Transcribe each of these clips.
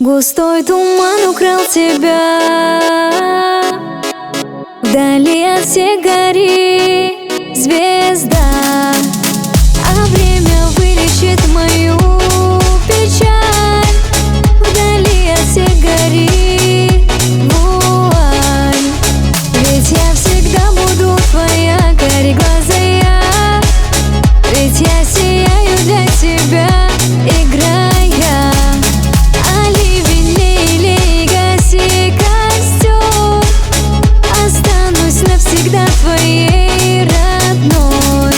Густой туман украл тебя, вдали от всех гори звезда, а время вылечит мою печаль. Вдали от всех гори вуаль, ведь я всегда буду твоя, кореглазая, ведь я сияю для тебя, играя. Навсегда твоей родной.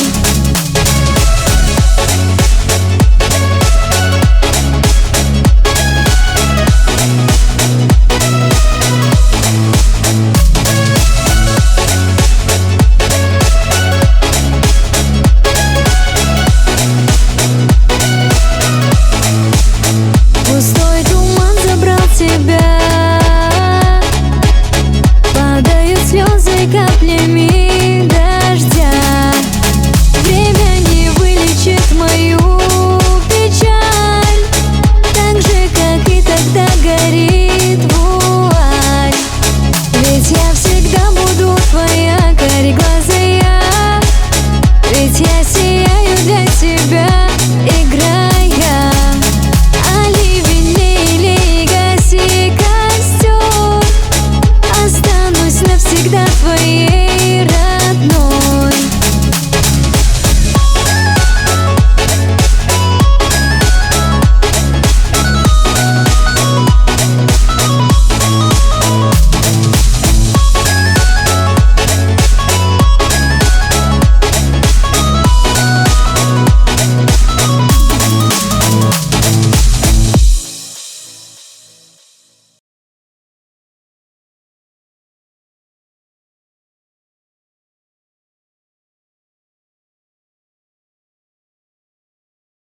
Густой туман забрал тебя, падают слезы каплями.